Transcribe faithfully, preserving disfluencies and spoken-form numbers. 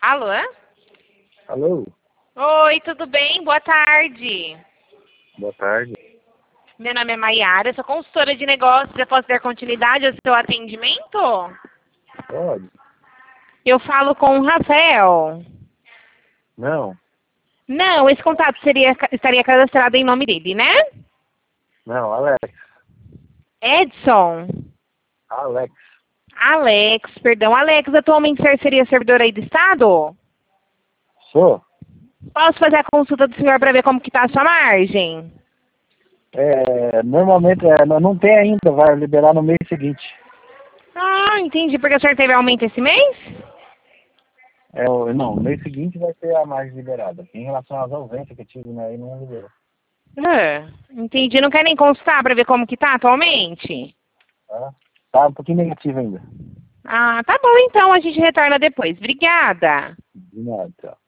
Alô? Alô? Oi, tudo bem? Boa tarde. Boa tarde. Meu nome é Maiara, sou consultora de negócios. Eu posso dar continuidade ao seu atendimento? Pode? Eu falo com o Rafael. Não, Não, esse contato seria, estaria cadastrado em nome dele, né? não, Alex. Edson. Alex. Alex, perdão. Alex, atualmente você seria servidor aí do Estado? Sou? Posso fazer a consulta do senhor para ver como que tá a sua margem? É, normalmente é, não não tem ainda, vai liberar no mês seguinte. Ah, entendi. Porque o senhor teve aumento esse mês? É, o- não, no mês seguinte vai ter a margem liberada. Em relação às ausências que eu tive, né, aí não liberou. Ah, entendi. Não quer nem consultar para ver como que tá atualmente? Tá? Tá um pouquinho negativo ainda. Ah, tá bom então. A gente retorna depois. Obrigada. De nada, tchau.